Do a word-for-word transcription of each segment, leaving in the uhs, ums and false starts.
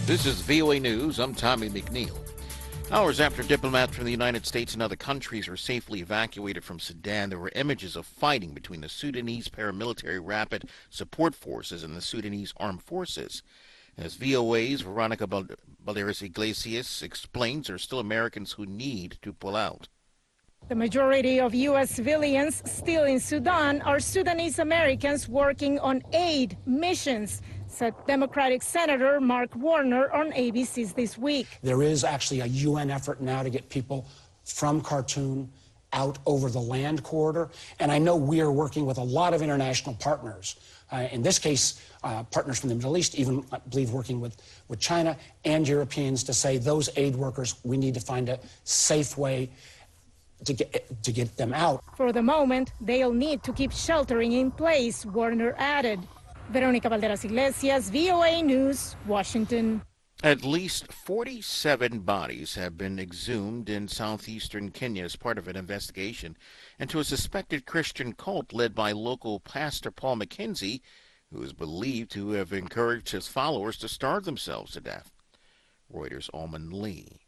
This is V O A News. I'm Tommy McNeil. Hours after diplomats from the United States and other countries were safely evacuated from Sudan, there were images of fighting between the Sudanese paramilitary rapid support forces and the Sudanese armed forces. As V O A's Veronica Balderas Iglesias explains, there are still Americans who need to pull out. The majority of U S civilians still in Sudan are Sudanese Americans working on aid missions, said Democratic Senator Mark Warner on A B C's This Week. There is actually a U N effort now to get people from Khartoum out over the land corridor. And I know we are working with a lot of international partners. Uh, in this case, uh, partners from the Middle East, even, I believe, working with, with China and Europeans to say those aid workers, we need to find a safe way to get, to get them out. For the moment, they'll need to keep sheltering in place, Warner added. Veronica Balderas Iglesias, V O A News, Washington. At least forty-seven bodies have been exhumed in southeastern Kenya as part of an investigation into a suspected Christian cult led by local pastor Paul McKenzie, who is believed to have encouraged his followers to starve themselves to death. Reuters' Almond Lee.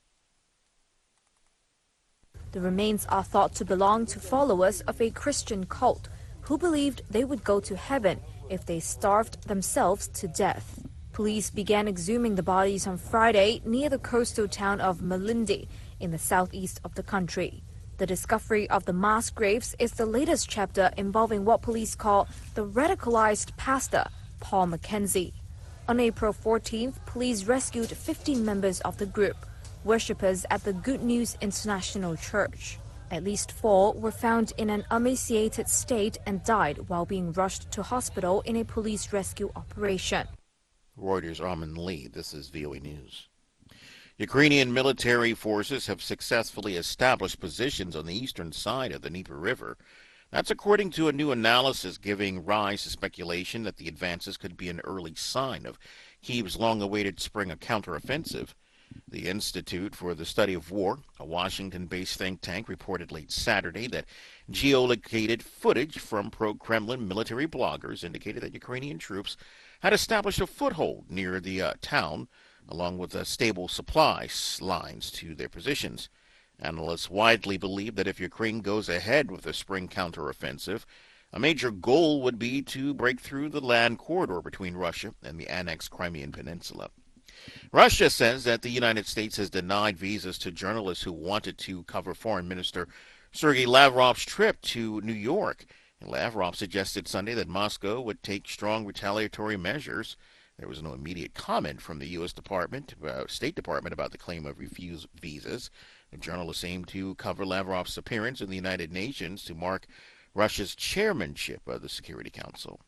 The remains are thought to belong to followers of a Christian cult who believed they would go to heaven if they starved themselves to death. Police began exhuming the bodies on Friday near the coastal town of Malindi in the southeast of the country. The discovery of the mass graves is the latest chapter involving what police call the radicalized pastor, Paul McKenzie. On April fourteenth, police rescued fifteen members of the group, worshippers at the Good News International Church. At least four were found in an emaciated state and died while being rushed to hospital in a police rescue operation. Reuters' Armand Lee. This is V O A News. Ukrainian military forces have successfully established positions on the eastern side of the Dnieper River. That's according to a new analysis giving rise to speculation that the advances could be an early sign of Kyiv's long-awaited spring counteroffensive. The Institute for the Study of War, a Washington-based think tank, reported late Saturday that geolocated footage from pro-Kremlin military bloggers indicated that Ukrainian troops had established a foothold near the uh, town, along with uh, stable supply lines to their positions. Analysts widely believe that if Ukraine goes ahead with a spring counteroffensive, a major goal would be to break through the land corridor between Russia and the annexed Crimean Peninsula. Russia says that the United States has denied visas to journalists who wanted to cover Foreign Minister Sergei Lavrov's trip to New York. And Lavrov suggested Sunday that Moscow would take strong retaliatory measures. There was no immediate comment from the U S Department, uh, State Department about the claim of refused visas. The journalists aim to cover Lavrov's appearance in the United Nations to mark Russia's chairmanship of the Security Council.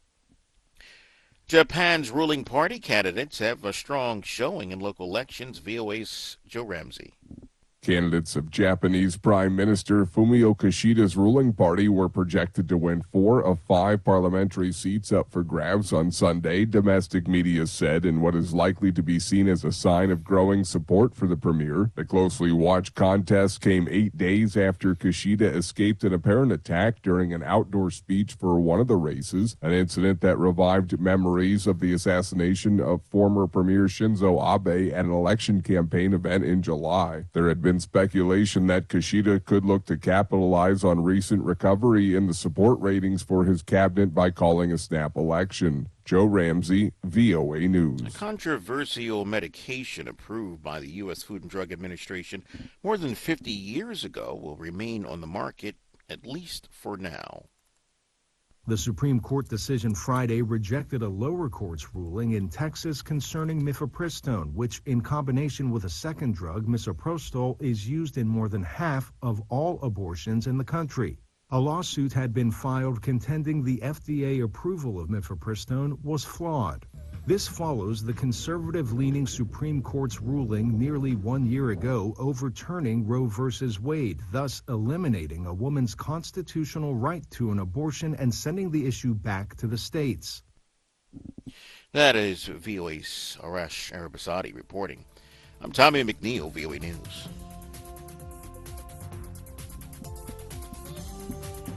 Japan's ruling party candidates have a strong showing in local elections. V O A's Joe Ramsey. Candidates of Japanese Prime Minister Fumio Kishida's ruling party were projected to win four of five parliamentary seats up for grabs on Sunday, domestic media said, in what is likely to be seen as a sign of growing support for the premier. The closely watched contest came eight days after Kishida escaped an apparent attack during an outdoor speech for one of the races, an incident that revived memories of the assassination of former Premier Shinzo Abe at an election campaign event in July. There had been speculation that Kishida could look to capitalize on recent recovery in the support ratings for his cabinet by calling a snap election. Joe Ramsey, V O A News. A controversial medication approved by the U S Food and Drug Administration more than fifty years ago will remain on the market, at least for now. The Supreme Court decision Friday rejected a lower court's ruling in Texas concerning mifepristone, which, in combination with a second drug, misoprostol, is used in more than half of all abortions in the country. A lawsuit had been filed contending the F D A approval of mifepristone was flawed. This follows the conservative-leaning Supreme Court's ruling nearly one year ago overturning Roe versus Wade, thus eliminating a woman's constitutional right to an abortion and sending the issue back to the states. That is V O A's Arash Arabasadi reporting. I'm Tommy McNeil, V O A News.